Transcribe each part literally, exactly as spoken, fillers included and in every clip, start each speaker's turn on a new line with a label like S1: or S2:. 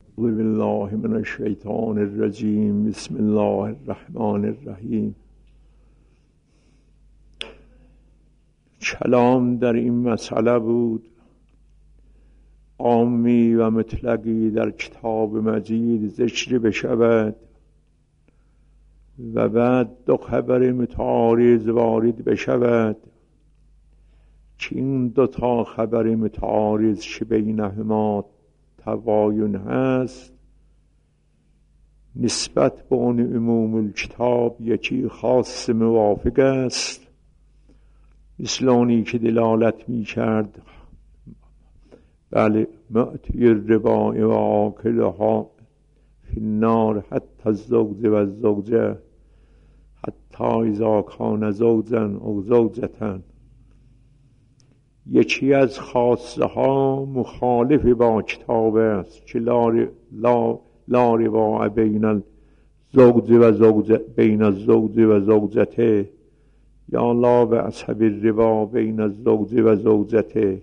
S1: اعوذ بالله من الشیطان الرجیم. بسم الله الرحمن الرحیم. کلام در این مسئله بود عامی و مطلقی در کتاب مجید ذکر بشود و بعد دو خبر متعارض وارد بشود که این دو تا خبر متعارض که بینهما تباین هست نسبت به اون عموم الکتاب یکی خاص موافق است، مثل اونی که دلالت می کرد بله معطی الربا و آکلها فی النار حتی الزوج و الزوجه حتی اذا کان زوجا او زوجة. یکی از خاصه ها مخالف با کتاب است که لا لا لا ربا بین الزوج و زوج بین الزوج و زوجته یا لا بأس بالربا بین الزوج و زوجته.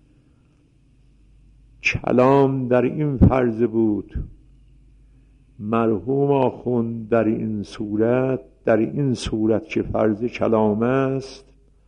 S1: کلام در این فرض بود مرحوم آخوند در این صورت در این صورت که فرض کلام است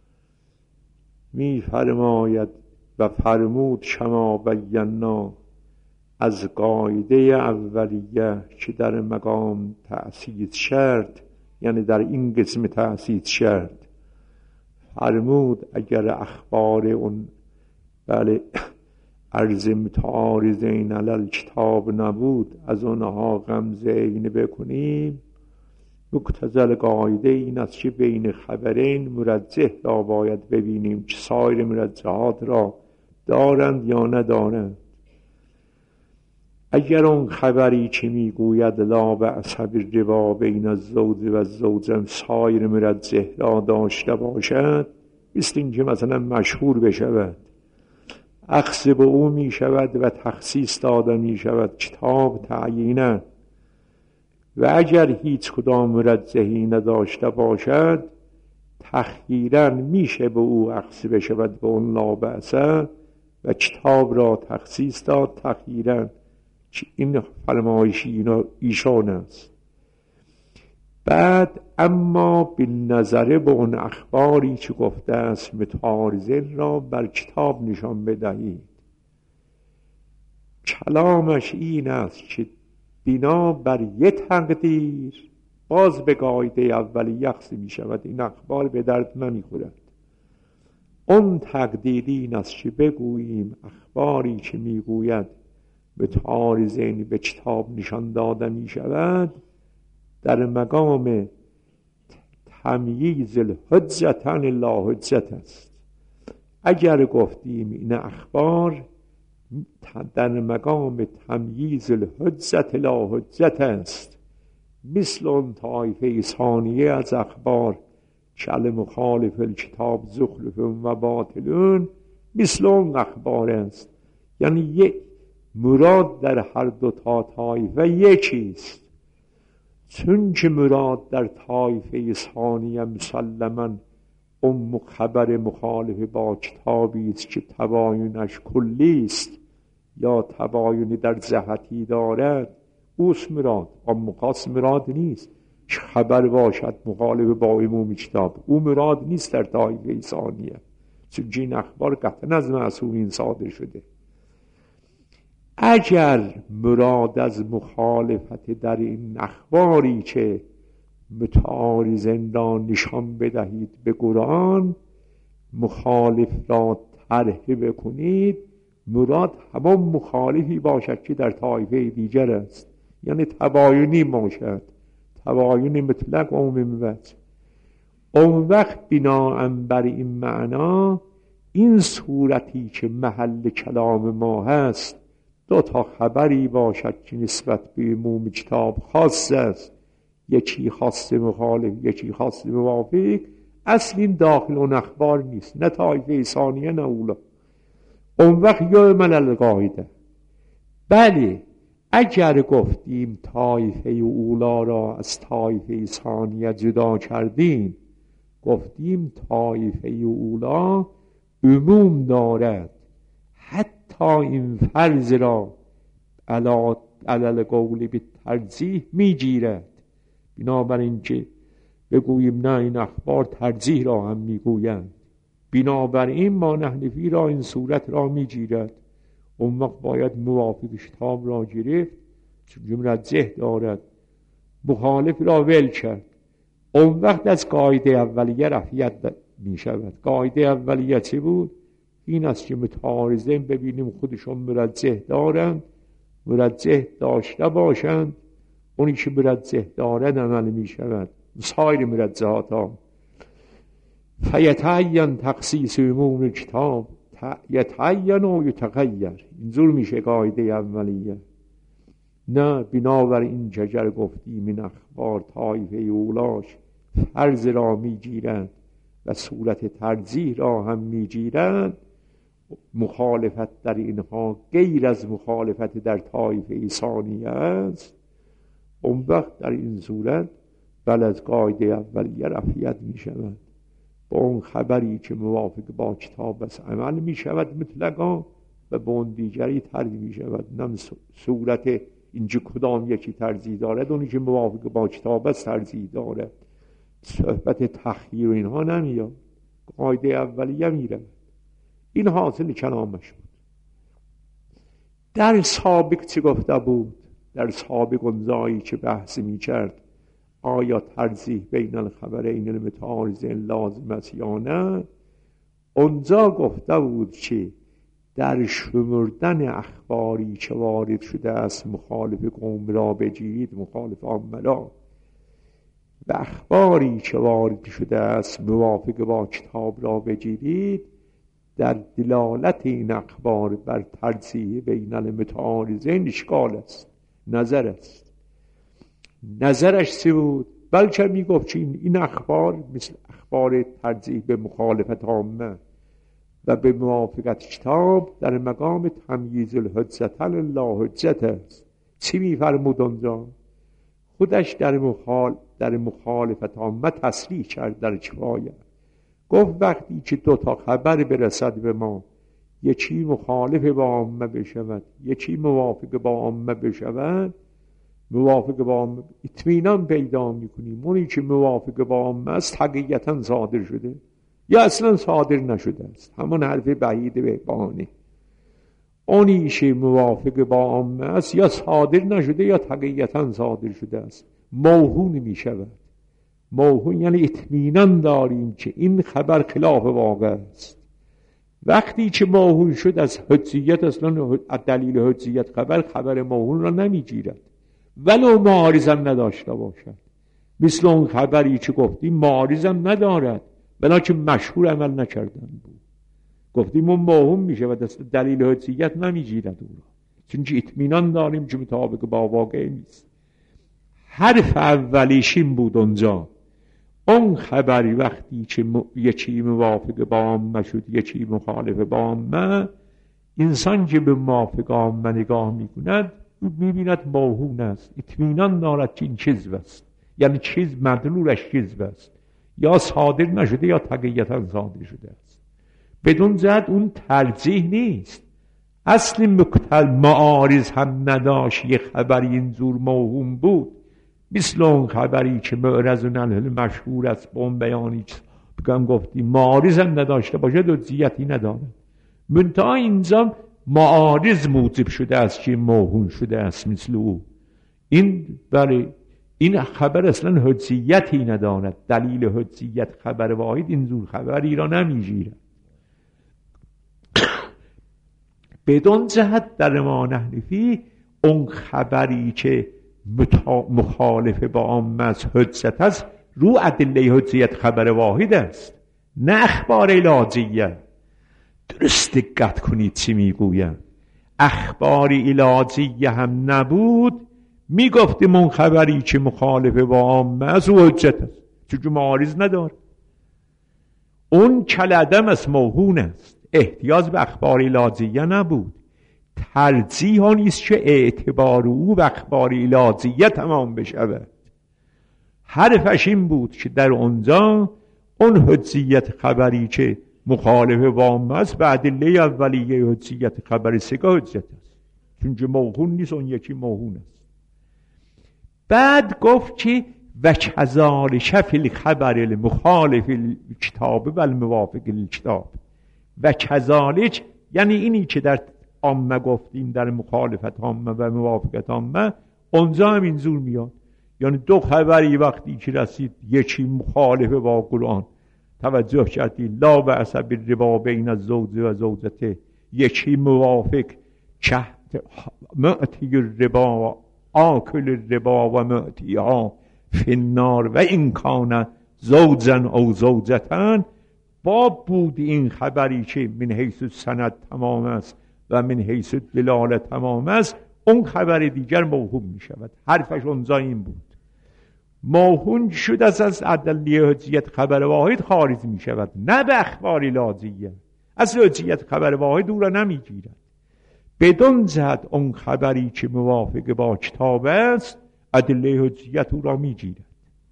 S1: می فرماید و فرمود کما بینا از قاعده اولیه که در مقام تأسیس شرط، یعنی در این قسم تأسیس شرط فرمود اگر اخبار اون بله عرض متعارضین علی الکتاب نبود از اونها غمزه عین بکنیم. مقتضی قاعده این است که بین خبرین مرجح را باید ببینیم که سایر مرجحات را دارند یا ندارند. اگر اون خبری که میگوید لا بأس بالربا بین الزوج و الزوجه سایر مرجح را داشته باشد، مثل این که مثلا مشهور بشود اخذ به او می شود و تخصیص داده می شود کتاب تعیینه، و اگر هیچ کدام مرجحی نداشته باشد تخییراً میشه به او اخذ بشود به اون لا بأس و کتاب را تخصیص داد تخییراً. این فرمایشی ایشان است. بعد اما به نظر به اون اخباری که گفته است متعارضین را بر کتاب نشان بدهید. کلامش این است که بنا بر یه تقدیر باز به قاعده اولی یخص می شود، این اخبار به درد نمی خورد. اون تقدیر این است که بگوییم اخباری که می گوید متعارضین به کتاب نشان داده می شود در مقام تمییز الحجت عن لا حجت است. اگر گفتیم این اخبار در مقام تمییز الحجت لا حجت است، مثل اون طایفه ثانیه از اخبار کل مخالف الکتاب زخرف و باطلون، مثل اون اخبار است. یعنی یک مراد در هر دو تا طایفه یکیست، چون که مراد در طایفه ثانیه مسلماً ام خبر مخالف با کتابی است که تباینش کلی است یا تباینی در جهتی دارد، اوست مراد. ام خاص مراد نیست خبر باشد مخالف با عموم کتاب، او مراد نیست در طایفه ثانیه، چون این اخبار قطعاً از معصومین صادر شده. اگر مراد از مخالفت در این اخباری که متعارضین را نشان بدهید به قرآن مخالف را طرح بکنید، مراد همان مخالفی باشد که در طایفه دیگر است، یعنی تباینی باشد، تباین مطلق و مموت. اون وقت بناء بر این معنا این صورتی که محل کلام ما هست دو تا خبری باشد که نسبت به عموم کتاب خاص است، یکی خاص مخالف یکی خاص موافق، اصل این داخل اون اخبار نیست، نه طایفه ثانیه نه اولا. اون وقت یعمل القاعده. بله اگر گفتیم طایفه اولا را از طایفه ثانیه جدا کردیم، گفتیم طایفه اولا عموم دارد، حتی این فرض را علا علل قولی به ترجیح میگیرد. بنابراین که بگوییم نه این اخبار ترجیح را هم میگویند، بنابراین ما نحنفی را این صورت را میگیرد. اون وقت باید موافق کتاب را گرفت چون مرجح دارد، مخالف را ول کرد. اون وقت از قاعده اولیه رفعیت می شود. قاعده اولیه چی بود؟ این است که متعارضین ببینیم خودشون مرجح دارند، مرجح داشته باشند، اونی که مرجح دارد عمل می شود. سایر مرجحات ها فیتعین تخصیص عموم کتاب یتعین و یتغیر. اینجور میشه قاعده اولیه. نه بنابراین جگر گفتیم این اخبار طایفه اولاش فرض را میگیرند و صورت ترجیح را هم میگیرند، مخالفت در اینها غیر از مخالفت در طایفه ثانیه است. اون وقت در این صورت بل از قاعده اولیه رفعیت می شود. با اون خبری که موافق با کتاب است عمل می شود مطلقا و با اون دیگری ترجیح می شود. نم صورت اینجا کدام یکی ترجیح دارد، اونی که موافق با کتاب است ترجیح دارد. صحبت تخییر اینها نمیاد، قاعده اولیه می رود. این حاصل کلامش بود. در سابق چه گفته بود؟ در سابق اونجایی که بحث می کرد آیا ترجیح بین الخبرین المتعارضین لازم است یا نه، اونجا گفته بود که در شمردن اخباری که وارد شده است مخالف قوم را بگیرید، مخالف عامه را، و اخباری که وارد شده است موافق با کتاب را بگیرید، در دلالت این اخبار بر ترجیح بین المتعارضین اشکال است، نظر است. نظرش چی بود؟ بلکه میگفت که این اخبار مثل اخبار ترجیح به مخالفت عامه و به موافقت کتاب در مقام تمییز الحجت لله حجت است. چی میفرمود اونجا؟ خودش در مخال در مخالفت عامه تصریح کرد در کفایه. گفت وقتی که دو تا خبر برسد به ما، یکی مخالف با عامه بشود، یکی موافق با عامه بشود، موافق با عامه اطمینان پیدا میکنیم اونی که موافق با عامه است حقیقتا صادر شده یا اصلا صادر نشده است، همون حرف بعید به بهانه. اونی که موافق با عامه است یا صادر نشده یا حقیقتا صادر شده است، موهون میشود. موهون یعنی اطمینان داریم که این خبر خلاف واقع است. وقتی که موهون شد از حجیت، اصلا دلیل حجیت خبر خبر موهون را نمیگیرد ولو معارضم نداشته باشد. مثل اون خبری که گفتیم معارضم ندارد بلکه مشهور عمل نکردن بود، گفتیم اون موهوم میشه و دست دلیل حجیت نمیگیرد او را، چون که اطمینان داریم که مطابق با واقع نیست. حرف اولیش این بود اونجا، اون خبری وقتی که یکی موافق با عامه شد یکی مخالف با عامه، انسان که به موافق عامه نگاه میکند میبیند موهوم است، اطمینان دارد که این کذب است، یعنی چیز مدلولش کذب است، یا صادر نشده یا تقییتا صادر شده است. بدون زد اون ترجیح نیست. اصل مقتل معارض هم نداشت، یه خبری اینجور موهوم بود، مثل اون خبری که معرض نلهل مشهور است با اون بیانی بگم گفتیم معارض هم نداشته باشه دوزیتی ندارد. منتها اینجا معارض موجب شده است که موهوم شده است مثل او. این برای این خبر اصلا حجیتی ندارد، دلیل حجیت خبر واحد اینجور خبری را نمیگیرد. بدون جهت در ما نحنفی اون خبری که مخالف با عامه از حجت است رو ادله حجیت خبر واحد است، نه اخبار علاجیه. درست دقت کنید چی میگویم. اخبار علاجیه هم نبود میگفتیم اون خبری که مخالف با عامه از او حجت است، چون معارض نداره. اون کلعدم از موهون است، احتیاج به اخبار علاجیه نبود. ترجیح نیست که اعتبار او به اخبار علاجیه تمام بشود. حرفش این بود که در اونجا اون حجیت خبری که مخالف با عامه است به ادله اولیه حجیت خبر سگاه حجت است، چون که موهون نیست، اون یکی موهون است. بعد گفت که و کذالک فی الخبر المخالف الکتاب و الموافق الکتاب. و کذالک یعنی اینی که در عامه گفتیم، در مخالفت عامه و موافقت عامه، اونجا هم اینجور میاد. یعنی دو خبری وقتی که رسید، یکی مخالف با قرآن، توجه کردی، لا و عصب الربا بین الزوج و زوجته، یکی موافق که معتی الربا آکل الربا و معتیها فی النار و این کان زوجا او زوجتن. با بود این خبری که من حیث سند تمام است و من حیث دلاله تمام است، اون خبر دیگر موهوم می شود. حرفش اونجا این بود، موهوم شد از از ادله حجیت خبر واحد خارج می شود، نه به اخبار لازیه. از حجیت خبر واحد او را نمی گیرد. بدون جهت اون خبری که موافق با کتاب است، ادله حجیت او را می گیرد.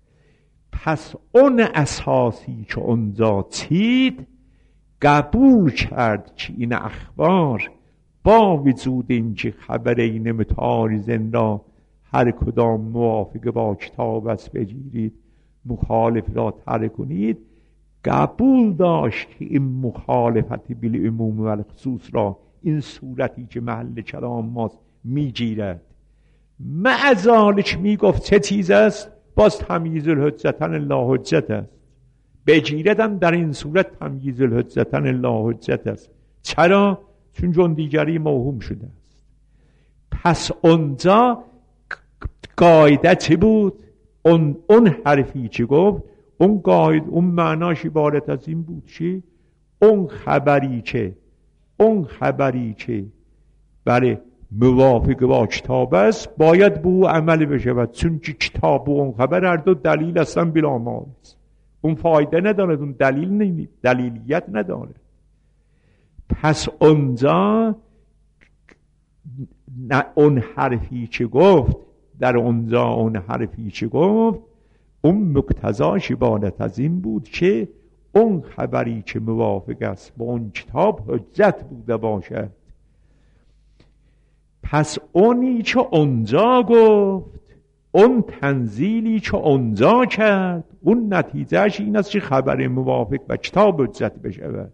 S1: پس اون اساسی که اونجا چید، قبول کرد که این اخبار با وجود اینکه خبرین متعارضین را هر کدام موافق با کتاب است بگیرید، مخالف را ترک کنید، قبول داشت که این مخالفت بالعموم و الخصوص را این صورتی که محل کلام ماست میگیرد. مع ذالک میگفت چه چیز است؟ باز تمییز الحجتن لا حجت است. بگیردم در این صورت تمییز الحجتن لا حجت است. چرا؟ چون جون دیگری موهوم شده است. پس اونجا قاعده چی بود؟ اون, اون حرفی چی گفت؟ اون قاعده، اون معناش عبارت از این بود چی؟ اون خبری که اون خبری که برای موافق با کتاب است باید به او عمل بشود، چون که کتاب و اون خبر هر دو دلیل هستن بلا مانع. اون فایده نداره، اون دلیل نمی دلیلیت نداره. پس اونجا اون حرفی چه گفت، در اونجا اون حرفی چه گفت، اون مقتضاش عبارت از این بود که اون خبری که موافق است با اون کتاب حجت بوده باشد. پس اونی که اونجا گفت، اون تنزیلی که اونجا کرد، اون نتیجهش این است که خبر موافق با کتاب حجت بشود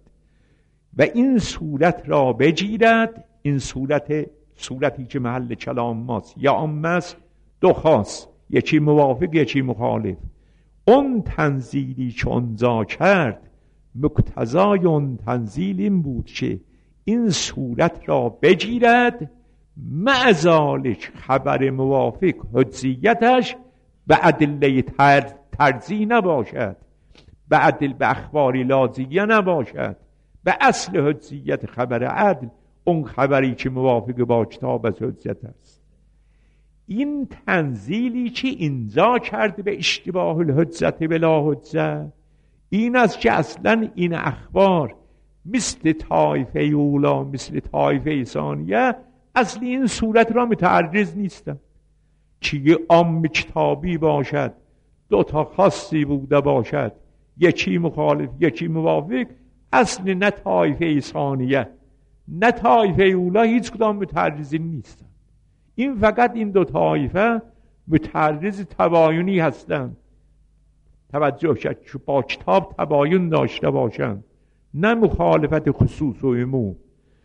S1: و این صورت را بگیرد. این صورت صورتی که محل کلام ماست یا عام است، دو خاص، یکی موافق یکی مخالف. اون تنزیلی که اونجا کرد، مقتضای اون تنزیل این بود که این صورت را بگیرد، مع ذالک خبر موافق حجیتش به ادله ترجیح نباشد، به ادله به اخباری لازیه نباشد، به اصل حجیت خبر عدل اون خبری که موافق با کتاب از حجت است. این تنزیلی که اینجا کرده به اشتباه الحجت بلا حجت، این است که اصلا این اخبار مثل طایفه اولا مثل طایفه ثانیه اصلی این صورت را متعرض نیستن. چیه عام کتابی باشد، دو تا خاصی بوده باشد، یکی مخالف یکی موافق، اصل نه طایفه ثانیه نه طایفه اولا هیچ کدام متعرضی نیستن. این فقط این دو طایفه متعرض تباینی هستند. توجه شد که با کتاب تباین داشته باشند، نه مخالفت خصوص و عموم.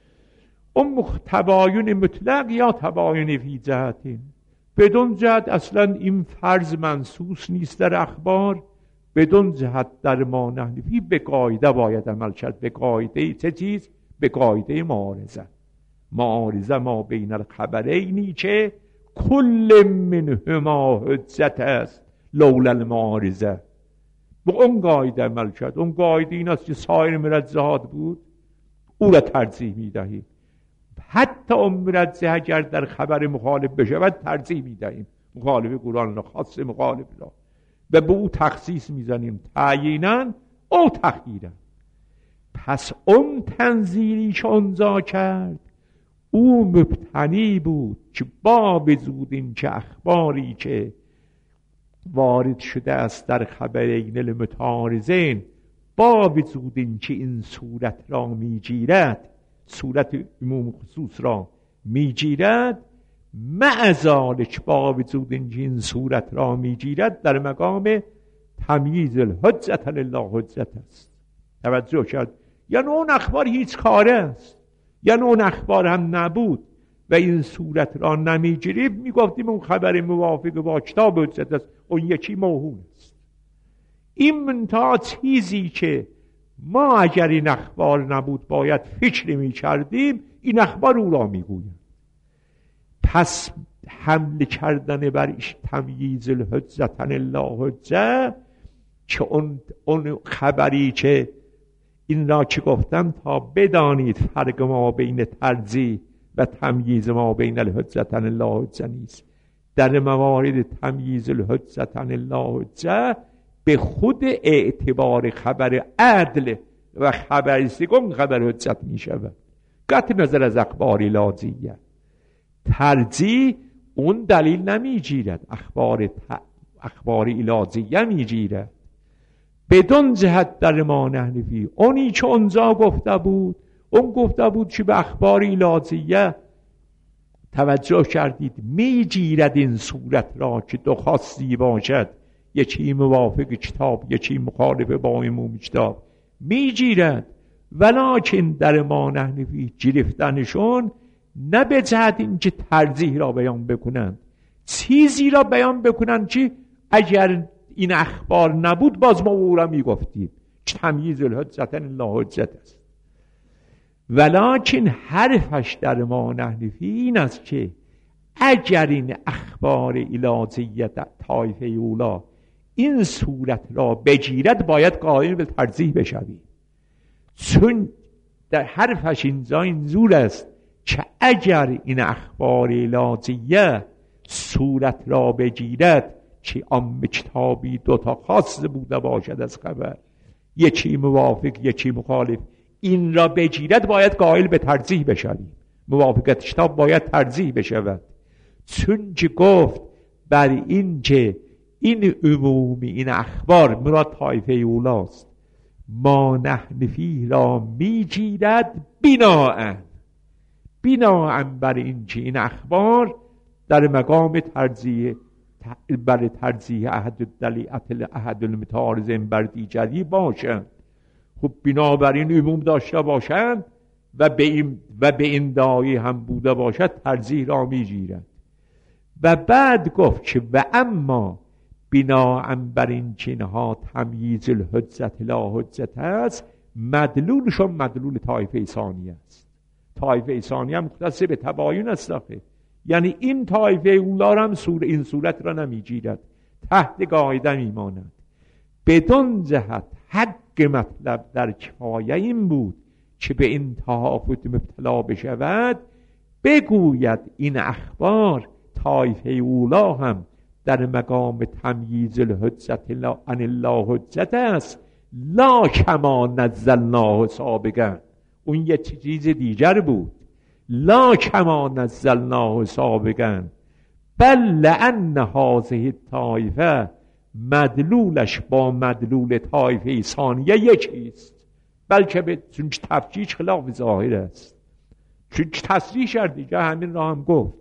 S1: اون تباین مطلق یا تباین فی جهتین، بدون جهت اصلا این فرض منصوص نیست در اخبار، بدون جهت در ما نحنفی به قاعده باید عمل کرد. به قاعده چه چیز؟ به قاعده معارضه. معارضه ما بین الخبرینی که کل منهما حجت است لولا المعارضه. به اون قاعده عمل کرد. اون قاعده این است که سایر مرجحات بود، او را ترجیح میدهیم. حتی اون مرجح اگر در خبر مخالف بشود ترجیح میدهیم، مخالف قرآن را، خاص مخالف را، و به او تخصیص میزنیم تعیینا او تخییرا. پس اون تنزیلی که اونجا کرد، او مبتنی بود که با وجود این که اخباری که وارد شده است در خبرین المتعارضین، با وجود این که این صورت را میگیرد، صورت عموم خصوص را میگیرد، مع ذالک با وجود اینکه این صورت را میگیرد در مقام تمییز الحجت لله حجت است. توجه کرد؟ یعنی اون اخبار هیچ کاره است، یعنی اون اخبار هم نبود و این صورت را نمیگیریم، میگفتیم اون خبر موافق با کتاب حجت است، اون یکی موهوم است. این منتها چیزی که ما اگر این اخبار نبود باید فکر میکردیم، این اخبار او را میگوید. پس حمل کردن بر تمییز الحجت لله حجت، که اون, اون خبری که این را که گفتم تا بدانید فرق ما بین ترجیح و تمییز ما بین الحجت لله حجت نیست. در موارد تمییز الحجت لله حجت به خود اعتبار خبر عدل و خبر سگم خبر حجت می شود، قطع نظر از اخبار لازیه. ترجیح اون دلیل نمی گیرد، اخبار, ت... اخبار لازیه می گیرد. بدون جهت در ما نحنفی اونی که اونجا گفته بود، اون گفته بود که به اخبار لازیه توجه کردید می گیرد این صورت را که دو خاصی باشد، یکی موافق کتاب یکی مخالف با عموم کتاب، می گیرد. ولکن در ما نحنفی گرفتنشون نه به جهت این که ترجیح را بیان بکنند، چیزی را بیان بکنند که اگر این اخبار نبود باز ما او را می گفتیم که تمییز الحجت لله حجت است. ولکن حرفش در ما نحنفی این است که اگر این اخبار الهیت طایفه اولا این صورت را بگیرد باید قائل به ترجیح بشویم، چون در حرفش اینجا اینجور است که اگر این اخبار الهیه صورت را بگیرد که عام کتابی دوتا خاص بوده باشد از خبر، یکی موافق یکی مخالف، این را بگیرد باید قائل به ترجیح بشویم، موافقت کتاب باید ترجیح بشود، چون که گفت بر این که این عمومی این اخبار مراد طایفه اولاست، ما نحنفی را میگیرد بناءً بناءً بر این که این اخبار در مقام ترجیح بر ترجیح احد الدلیعت احد المتعارضین بر دیگری باشند. خب بنابراین عموم داشته باشند و به این و به این داعی هم بوده باشد ترجیح را میگیرند. و بعد گفت که و اما بناءً بر این که اینها تمییز الحجت لا حجت است، مدلولشون مدلول طایفه ثانیه است. طایفه ثانیه مختص به تباین است آخه، یعنی این طایفه اولا هم سور این صورت را نمیگیرد، تحت قاعده میماند. بدون جهت حق مطلب در کفایه این بود که به این تهافت مبتلا بشود، بگوید این اخبار طایفه اولا هم در مقام تمییز الحجت عن الله حجت است، لا کما نزلناه سابقا، اون یه چیز دیگر بود، لا کما نزلناه سابقا بل لأن هذه الطایفه مدلولش با مدلول طایفه ثانیه یکیست، بلکه به چون تفکیک خلاف ظاهر است، چون تصریح شد دیگه همین را هم گفت.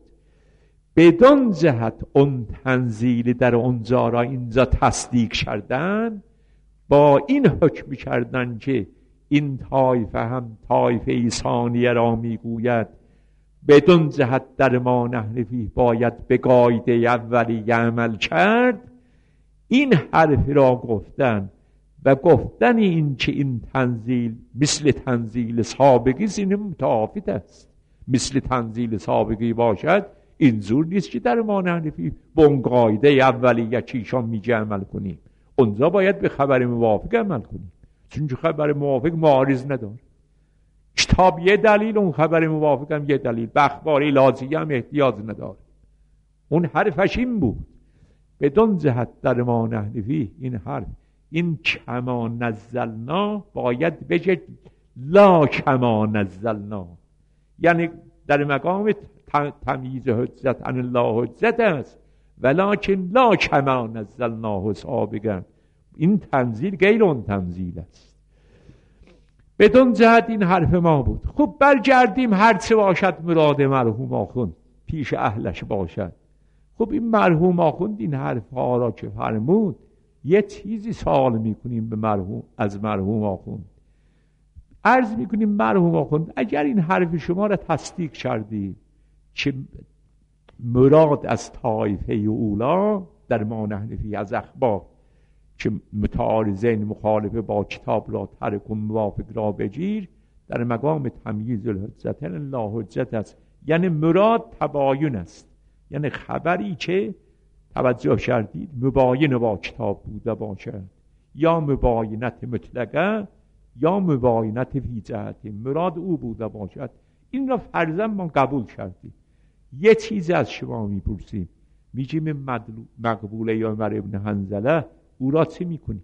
S1: بدون جهت اون تنزیل در اونجا را اینجا تصدیق کردن، با این حکم کردن که این طایفه هم طایفه ثانیه را میگوید، بدون جهت در ما نحنفی باید به قاعده اولیه عمل کرد. این حرف را گفتن و گفتن این که این تنزیل مثل تنزیل سابقی این متعافیت است، مثل تنزیل سابقی باشد اینجور نیست که در ما نحنفی به اون قاعده اولیه چیشان میگه عمل کنیم، اونجا باید به خبر موافق عمل کنیم، چون خبر موافق معارض نداره. کتاب یه دلیل، اون خبر موافق هم یه دلیل، به اخبار لازیه هم احتیاج نداره. اون حرفش این بود. بدون جهت در ما نحنفی این حرف این کما نزلنا باید بگه لا کما نزلنا، یعنی در مقام تمییز حجت عن الله حجت است، ولکن لا کما نزلناه سابقا، این تنزیل غیر اون تنزیل است. بدون جهت این حرف ما بود. خب برگردیم هر چه باشد مراد مرحوم آخوند پیش اهلش باشد. خب این مرحوم آخوند این حرف ها را که فرمود یه چیزی سوال میکنیم به مرحوم از مرحوم آخوند. عرض میکنیم مرحوم آخوند اگر این حرف شما را تصدیق کردی که مراد از طایفه اولا در ما نحن فی از اخبار که متعارضین مخالف با کتاب را ترک و موافق را بگیر، در مقام تمییز الحجتین لا حجت است، یعنی مراد تباین است، یعنی خبری که توجه کردید مباین با کتاب بوده باشد یا مباینت مطلقه یا مباینت فی جهت مراد او بوده باشد. این را فرضاً ما قبول کردیم. یه چیز از شما میپرسیم، میگیم مقبوله عمر ابن حنظله او را چه میکنید؟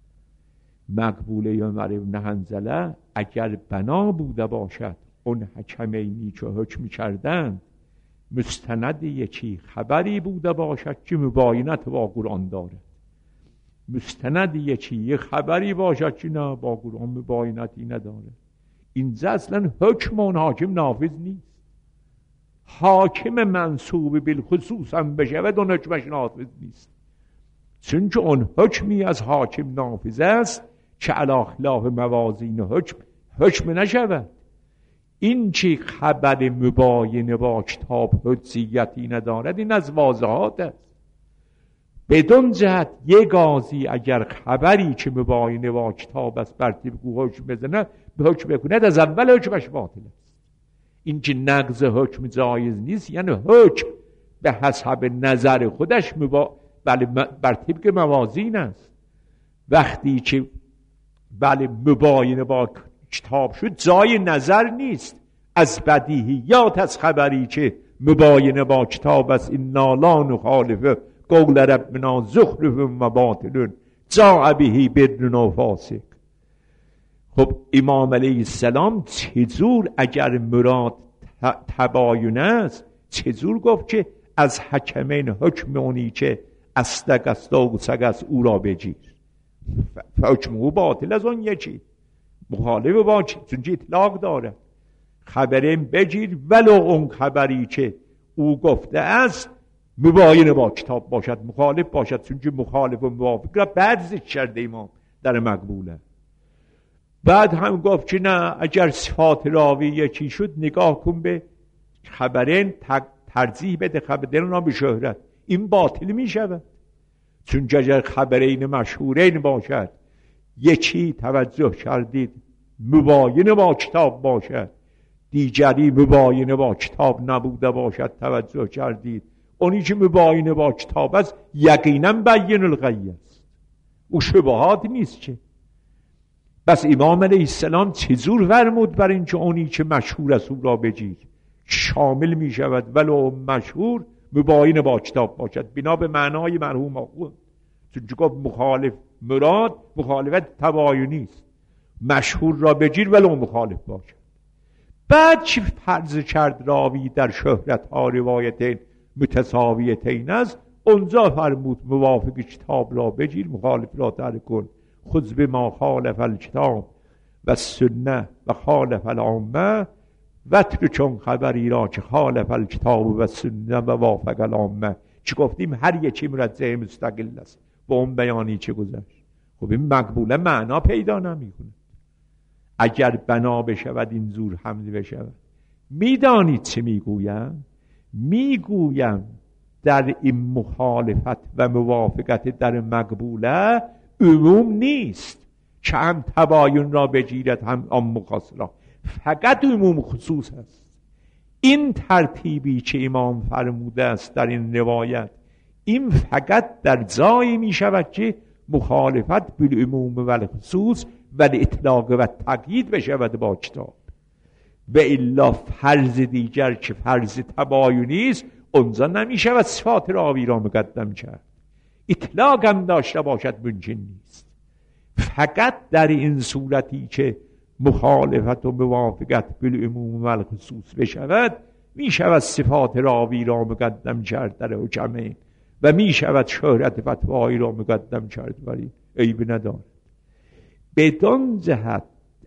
S1: مقبوله عمر ابن حنظله اگر بنا بوده باشد اون حکمینی که حکم کردند مستند یکی خبری بوده باشد که مباینت با قرآن دارد، مستند یکی یه خبری باشد که نه با قرآن مباینتی نداره، اینجا اصلا حکم اون حاکم نافذ نیست. حاکم منصوب بالخصوص هم بشود اون حکمش نافذ نیست، چون که اون حکمی از حاکم نافذ است که علی خلاف موازین حکم حکم نشود. این چی خبر مباین با کتاب حجیتی ندارد، این از واضحات است. بدون جهت یک قاضی اگر خبری که مباین با کتاب است بر طبق حکم بزنه به حکم بکند، از اول حکمش باطل است. این که نقض حکم جایز نیست، یعنی حکم به حسب نظر خودش مبا... بله بر طبق موازین است. وقتی که بله مباین با کتاب شد جای نظر نیست، از بدیهیات از خبری که مباین با کتاب است این نالان و خالفه قول ربنا زخرف و باطل جاء به بدن و فاسق. خب امام علیه السلام چجور اگر مراد تباین است چجور گفت که از حکمین حکم اونی که استق است و سگ است او را بگیر؟ حکم او باطل از اون یکی مخالف با چون اطلاق داره. خبرین بگیر ولو اون خبری که او گفته است مباین با کتاب باشد مخالف باشد، چون که مخالف و موافق را بعد کرده امام در مقبوله. بعد هم گفت که نه اگر صفات راوی یکی شد نگاه کن به خبرین ترجیح بده خبرین را به شهرت، این باطل می شود. چون اگر خبرین مشهورین باشد یکی توجه کردید مباین با کتاب باشد، دیگری مباین با کتاب نبوده باشد توجه کردید اونی که مباین با کتاب است یقینا بین الغی است، او شبهات نیست. که بس امام علیه السلام چجور فرمود بر این که اونی که مشهور است او را بگیر شامل می شود ولو مشهور مباین با کتاب باشد، بنا به معنای مرحوم آخوند. چون که گفت مخالف مراد مخالفت تباینی است، مشهور را بگیر ولو مخالف باشد. بعد چی فرض کرد راوی در شهرت ها روایتین متساویتین است، اونجا فرمود موافق کتاب را بگیر مخالف را ترک کن. خذ بما خالف الکتاب و سنه و خالف العامه و ترکن خبری را که خالف الکتاب و سنه و وافق العامه. چی گفتیم؟ هر یکی مرجع مستقل است با اون بیانی چه گذشت. خب این مقبوله معنا پیدا نمیکنه. اگر بنا بشود این زور حمل بشود. میدانید چه میگویم؟ میگویم در این مخالفت و موافقت در مقبوله عموم نیست که هم تباین را بگیرد هم آن مخاصره، فقط عموم خصوص است. این ترتیبی که امام فرموده است در این روایت این فقط در جایی می شود که مخالفت بالعموم و الخصوص و الاطلاق و تقیید بشود با کتاب، و الا فرض دیگر که فرض تباینی است اونجا نمی شود صفات راوی را مقدم کرد، اطلاق هم داشته باشد ممکن نیست. فقط در این صورتی که مخالفت و موافقت بالعموم و الخصوص بشود می شود صفات راوی را مقدم کرد در حکمه و می شود شهرت فتوایی را مقدم کرد، ولی عیب ندارد. بدان جهت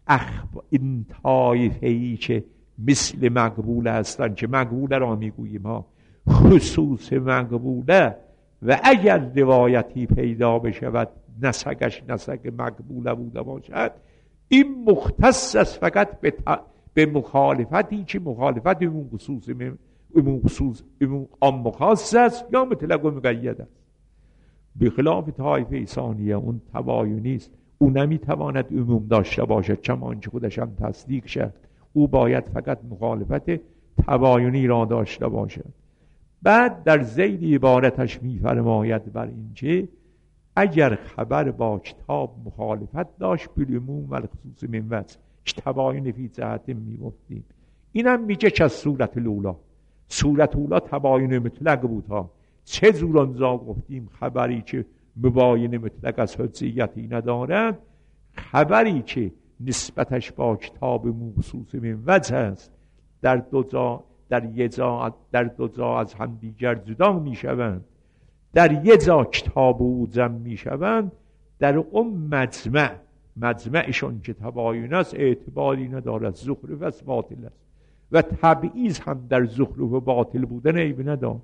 S1: اخب این طایفه ای که مثل مقبول هستند، که مقبوله را میگوییم ها، خصوص مقبوله، و اگر روایتی پیدا بشود نسگش نسگ مقبوله بوده باشد، این مختص است فقط به, ت... به مخالفتی که مخالفت اون خصوص اون خصوص اون عام خاص است یا مطلق و مقید است. به خلاف طایفه ثانیه اون تباینی است، او نمیتواند عموم داشته باشد، چنانچه خودش هم تصدیق شد. او باید فقط مخالفت تباینی را داشته باشد. بعد در ذیل عبارتش میفرماید بر اینکه اگر خبر با کتاب مخالفت داشت بالعموم و خصوص من وجه، که تباین فی جهت میگفتیم، اینم میگه که از صورت الاولی. صورت اولا تباین مطلق بود ها. چه زورانزا گفتیم خبری که مباین مطلق از حجیتی ندارد، خبری که نسبتش با کتاب مخصوص من وجه است، در دو جا در یه جا در دو جا از هم دیگر جدا میشوند، در یه جا کتاب او جمع میشوند، در اون مجمع مجمعشون که تباین است اعتباری ندارد، زخرف است، باطل است. و تبعیض هم در زخرف و باطل بودن عیب ندارد.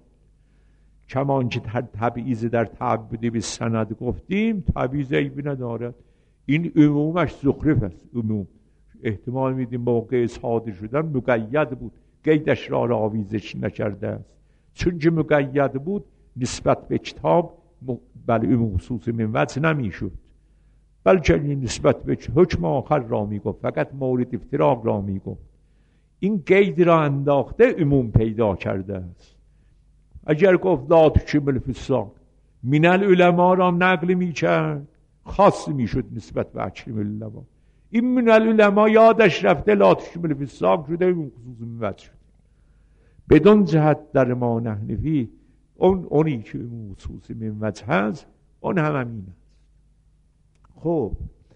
S1: کمان که در تبعیض در تعبد به سند گفتیم، تبعیض عیب ندارد. این عمومش زخرف است. عموم احتمال میدیم موقع صادر شدن مقید بود، قیدش را آویزش نکرده است. چون که مقید بود نسبت به کتاب بل خصوص من وجه نمیشد، بلکه نسبت به حکم آخر را میگفت، فقط مورد افتراق را میگفت. این قید را انداخته عموم پیدا کرده است. اگر گفت لا تکمل فساق من العلماء را نقل میکرد، خاص میشد نسبت به اکرم العلماء. این من العلماء یادش رفته لا تکمل فساق شده، اون خصوص من وجه شده. بدون جهت در ما نحنفی اون اونی که خصوص من وجه هست اون هم همین است. خب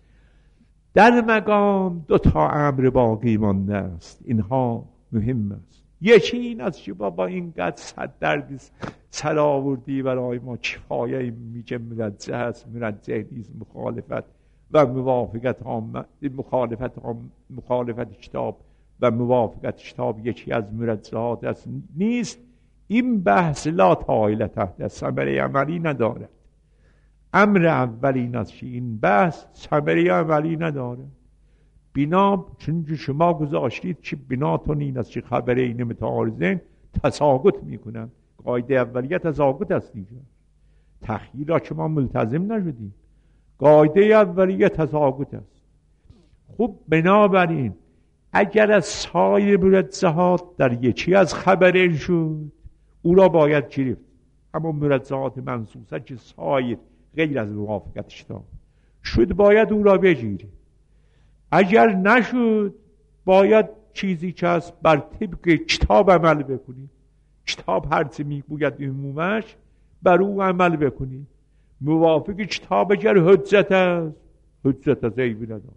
S1: در مقام دو تا امر باقی مانده است، اینها مهم است. یکی این است که بابا اینقدر صد درد سر آوردی برای ما، کفایه میگه مرجع است، مرجع نیست، مخالفت و موافقت هم مخالفت هم مخالفت کتاب و موافقت کتاب یکی از مرجعات است نیست. این بحث لا طائل تحت ثمره عملی ندارد. امر اول این است که این بحث ثمره عملی نداره. بنا چون شما گذاشتید که بناتون این است که خبر این متعارضین تساقط میکنن. قاعده اولیه تساقط است دیگه. تخییر را که ما ملتزم نشدیم. قاعده اولیه تساقط است. خب بنابراین اگر از سایر مرجحات در یکی از خبرین شد، او را باید گرفت. همون مرجحات منصوصه که سایر غیر از موافقت کتاب شد باید او را بگیری. اگر نشد باید چیزی که هست بر طبق کتاب عمل بکنی. کتاب هرچی میگوید عمومش بر او عمل بکنی. موافق کتاب اگر حجت است، حجت از عیبی نداره.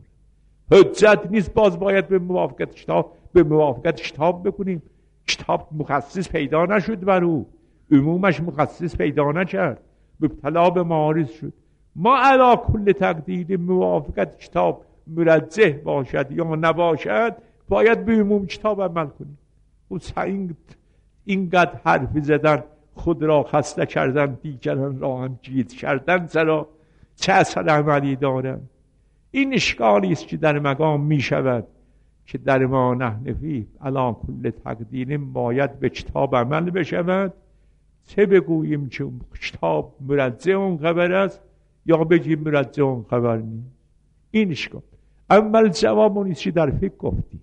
S1: حجت نیست باز باید به موافقت کتاب به موافقت کتاب بکنیم. کتاب مخصص پیدا نشد بر او، عمومش مخصص پیدا نکرد، مبتلا به معارض شد. ما علی کل تقدیر موافقت کتاب مرجح باشد یا نباشد باید به عموم کتاب عمل کنیم. و این اینقدر حرف زدن، خود را خسته کردن، دیگران را هم جید کردن، چرا چه اثر عملی دارن؟ این اشکالی است که در مقام می شود که در ما نحنفی علی کل تقدیر باید به کتاب عمل بشود. چه بگوییم که کتاب مرجع اون خبر است یا بگیم مرجع اون خبر نیست؟ این اشکال. اول جواب اونیست که در فقه گفتی.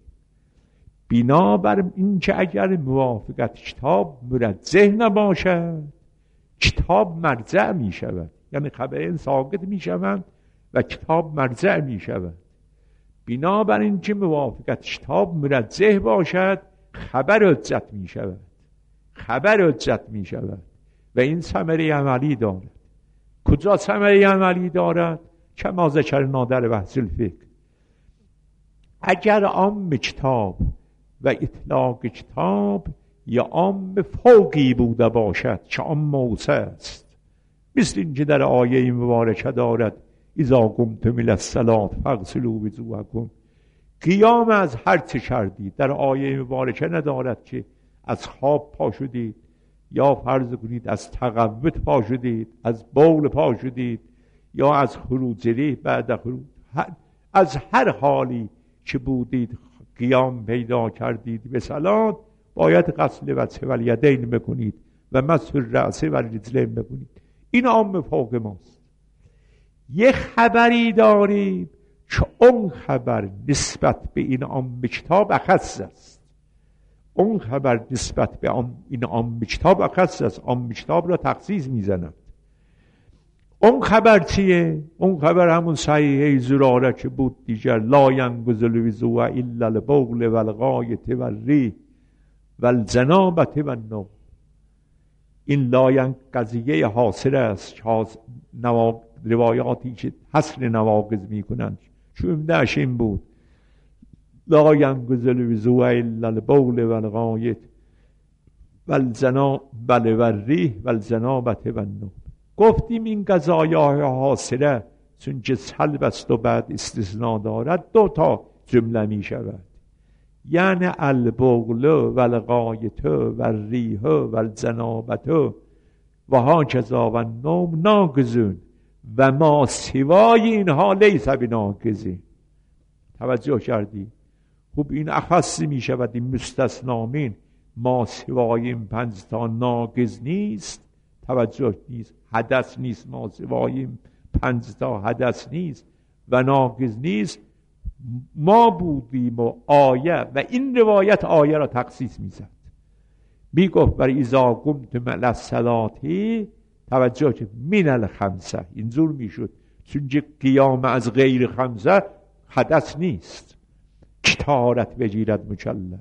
S1: بنابر این که اگر موافقت کتاب مرجع نباشد، کتاب مرجع می شود، یعنی خبرین ساقط می شوند و کتاب مرجع می شود. بنابر این که موافقت کتاب مرجع باشد، خبر حجت می شود، خبر حجت می شود و این ثمره عملی دارد. کجا ثمره عملی دارد؟ کما ذکرنا در بحث الفقه. اگر عام کتاب و اطلاق کتاب یا عام فوقی بوده باشد که عام موسع است، مثل اینکه در آیه مبارکه دارد اذا قمتم الی الصلاة فاغسلوا وجوهکم، قیام از هر چه کردید. در آیه مبارکه ندارد که از خواب پا شدید، یا فرض کنید از تقوت پا شدید، از بول پا شدید، یا از خروج ریح بعد خروج، از هر حالی که بودید قیام پیدا کردید به صلات، باید غسل وجه و الیدین بکنید و مسح الرأس و الرجلین بکنید. این عام فوق ماست. یه خبری داریم که اون خبر نسبت به این عام کتاب اخص است. اون خبر نسبت به این عام کتاب اخص است. عام کتاب را تخصیص میزند. اون خبر چیه؟ اون خبر همون صحیحه زراره که بود دیگر، لا ینقض الوضوء الا البول و الغایط و الریح و الجنابة و النوم. این لا قضیه حاصل است که نواق... روایاتی که حصر نواقض میکنند چون دهش این بود، لا ینقض الوضوء الا البول و الغایط و الجنابة و الریح و الجنابة و النوم. گفتیم این قضایای حاصله چون که سلب است و بعد استثناء دارد دو تا جمله می شود، یعنی البول و الغایط و الریح و الجنابة و هاکذا و النوم ناقضون و ما سوای اینها لیس بناقضین. توجه کردی؟ خوب این اخص می شود، این مستثنامین ما سوای این پنج تا ناقض نیست. توجه نیست، حدث نیست، ما سوای پنج تا حدث نیست و ناقض نیست. ما بودیم و آیه و این روایت آیه را تخصیص میزد، میگفت بر اذا قمتم الی الصلاة، توجه که من الخمسه، اینجور میشد چون قیام از غیر خمسه حدث نیست، کتارت بگیرد مکلف،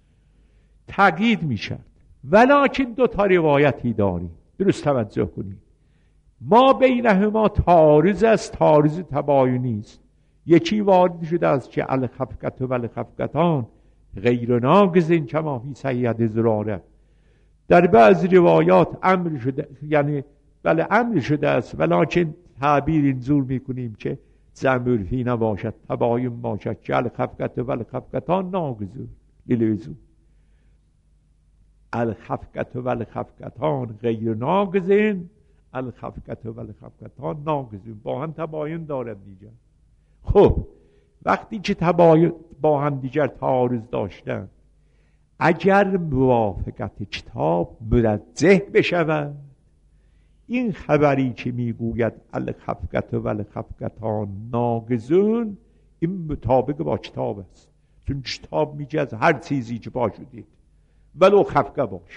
S1: تاکید میشد. ولکن دو تا روایتی داریم، درست توجه کنید. ما بینهما تعارض است، تعارض تباینی است. یکی وارد شده است که الخفقة و الخفقتان غیر ناقضین کما فی صحیحة زراره. در بعض روایات امر شده، یعنی بله امر شده است، ولکن تعبیر اینجور میکنیم که ضمیر فی نباشد، تباین باشد که الخفقة و الخفقتان ناقضون للوضوء. الخفقة و الخفقتان غیر ناقضین، الخفقة و الخفقتان ناقضون، با هم تباین دارد دیگر. خب وقتی که تباین با هم دیگر تعارض داشتن، اگر موافقت کتاب مرجح بشود، این خبری که میگوید الخفقة و الخفقتان ناقضون، این مطابق با کتاب است. چون کتاب میگه از هر چیزی که پا شدید ولو خفقه باشد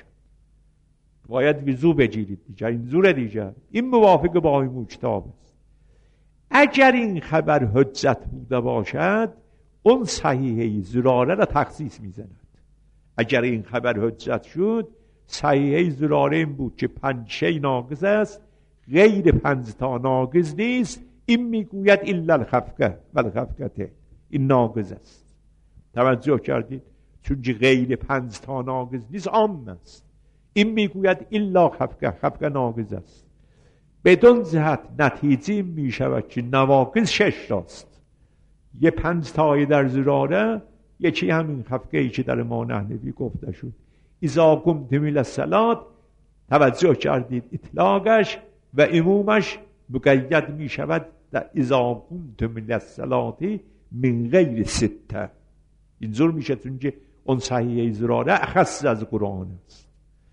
S1: باید وضو بگیرید دیگر، این زور دیگر، این موافق با این کتاب است. اگر این خبر حجت بوده باشد، اون صحیحه زراره را تخصیص میزند. اگر این خبر حجت شد، صحیحه زراره این بود که پنج شی ناقض است، غیر پنج تا ناقض نیست. این میگوید الا الخفقه و الخفقته، این ناقض است. توجه کردید؟ چون غیر پنج تا ناقض نیست، عام است. این میگوید الا خفقه، خفقه ناقض است. بدون جهت نتیجه می شود که نواقض شش تاست، یه پنج تایی در زراره، یکی همین خفقه ای که در ما نحنفی گفته شد. اذا قمتم الی الصلاة، توجه کردید اطلاقش و عمومش مقید می شود در اذا قمتم الی الصلاة من غیر سته. اینجور میشه چون که اون صحیحه زراره اخص از قرآن است.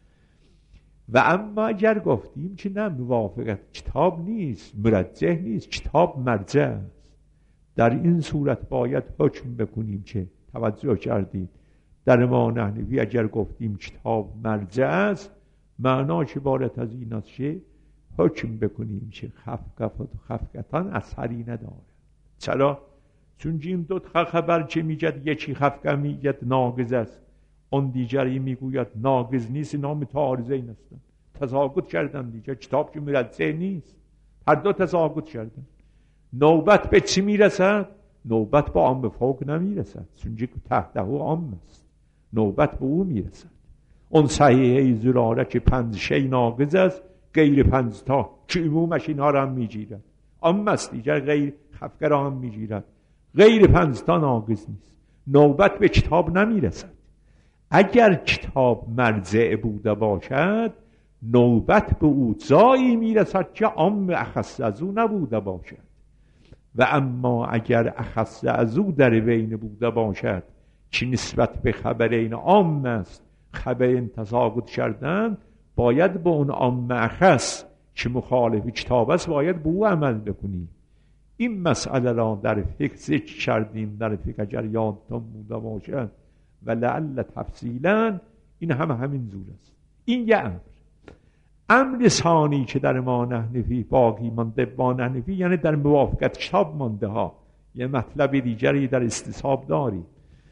S1: و اما اگر گفتیم که نه، موافقت کتاب نیست، مرجح نیست، کتاب مرجع است، در این صورت باید حکم بکنیم که، توجه کردید، در ما نحنفی اگر گفتیم کتاب مرجع است، معناش عبارت از این است که حکم بکنیم که خفقت و خفقتان اثری نداره. چرا؟ چون این دو خبر که میگد، یکی خفقه میگد ناقض است، اون دیگری میگوید ناقض نیست، اینا متعارضین هستند، تضاد کردن دیگر. کتاب که مرجع نیست، هر دو تضاد کردن. نوبت به چی میرسد؟ نوبت با عام فوق نمیرسد، چون که تحته عام است، نوبت به او میرسد. اون صحیحه زراره که پنج شی ناقض است، غیر پنج تا که عمومش اینها را هم میگیرد، عام است دیگر، غیر خفقه را هم میگیرد، غیر پنج تا ناقض نیست. نوبت به کتاب نمیرسد. اگر کتاب مرجع بوده باشد نوبت به او جایی میرسد که عام اخص از او نبوده باشد. و اما اگر اخص از او در بین بوده باشد که نسبت به خبرین عام است خبرین تساقط کردن، باید به اون عام اخص که مخالف کتاب است باید به او عمل بکنی. این مسئله را در فقه ذکر کردیم، در فقه اگر یادتون بوده باشد و لعل تفصیلا این هم همین زور است. این یه امر. امر ثانی که در ما نحنفی باقی مانده، با نحنفی یعنی در موافقت کتاب مانده ها، یه مطلب دیگری در استصحاب داریم.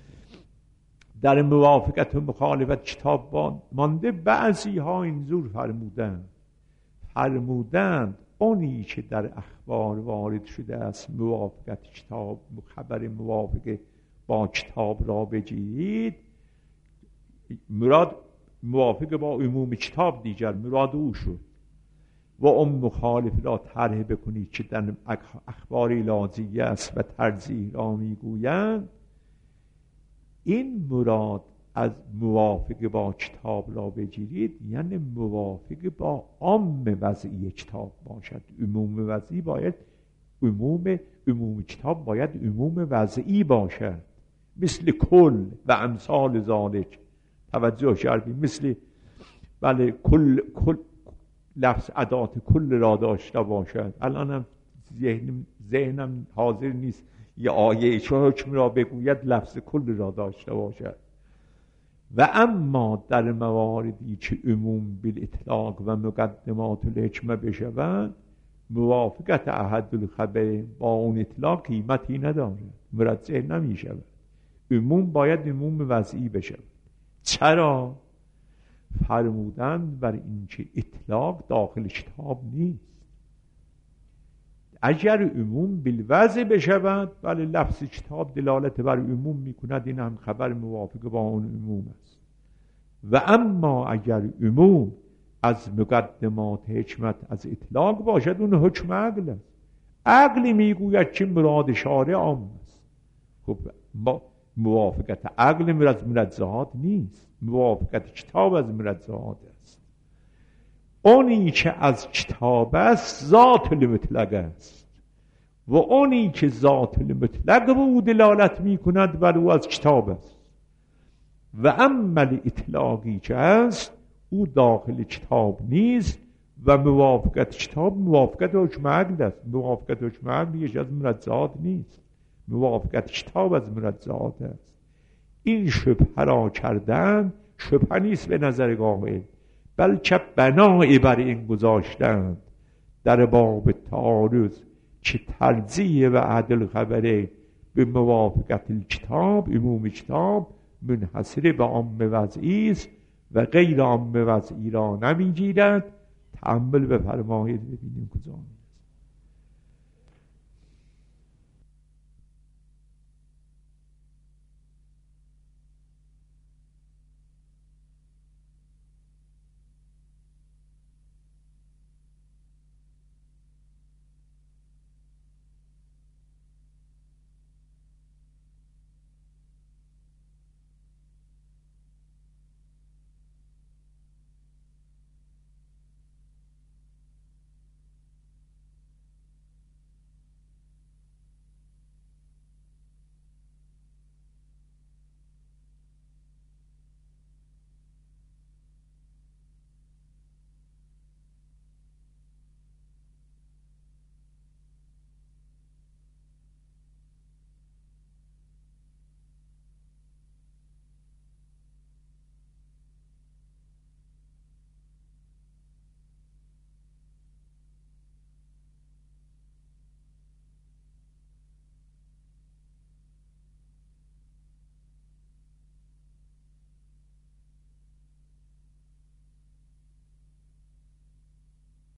S1: در موافقت و مخالفت کتاب مانده بعضی ها اینجور فرمودند فرمودند اونی که در اخبار وارد شده است موافقت کتاب، خبر موافق با کتاب را بگیرید، مراد موافق با عموم کتاب دیگر مراد او شد، و اون مخالف را طرح بکنید که در اخبار لازیه است و ترجیح را میگویند. این مراد از موافق با کتاب را بگیرید یعنی موافق با عام وضعی کتاب باشد. عموم وضعی باید عموم عموم کتاب باید عموم وضعی باشد، مثل کل و امثال ذالک. توجه کردیم؟ مثل بله کل کل لفظ ادات کل را داشته باشد. الانم ذهنم ذهنم حاضر نیست یه آیه چه حکم را بگوید لفظ کل را داشته باشد. و اما در مواردی که عموم بالاطلاق و مقدمات الحکمه بشوند موافقت احد الخبر با اون اطلاق قیمتی ندارد، مرجع نمی شود. عموم باید عموم وضعی بشود. چرا؟ فرمودند بر اینکه اطلاق داخل کتاب نیست. اگر عموم بالوضع بشود بله لفظ کتاب دلالت بر عموم میکند، این هم خبر موافق با اون عموم است. و اما اگر عموم از مقدمات حکمت از اطلاق باشد اون حکم عقل است. عقل میگوید که مراد شارع عام است. خب موافقت عقل از مرجحات نیست، موافقت کتاب از مرجحات است. اونی که از کتاب است ذات المطلق است و اونی که ذات المطلق به او دلالت می کند بر او از کتاب است. و عمل اطلاقی که است او داخل کتاب نیست و موافقت کتاب موافقت حکم عقل است. موافقت حکم عقل یکی از مرجحات نیست، موافقت کتاب از مرجحات است. این شبهه را کردن شبهه نیست به نظر قائل، بلکه بنای بر این گذاشتند در باب تعارض که ترجیح و عدل خبره به موافقت کتاب عموم کتاب منحصر به عام وضعی است و غیر عام وضعی را نمیگیرد. تأمل بفرمایید ببینیم کجا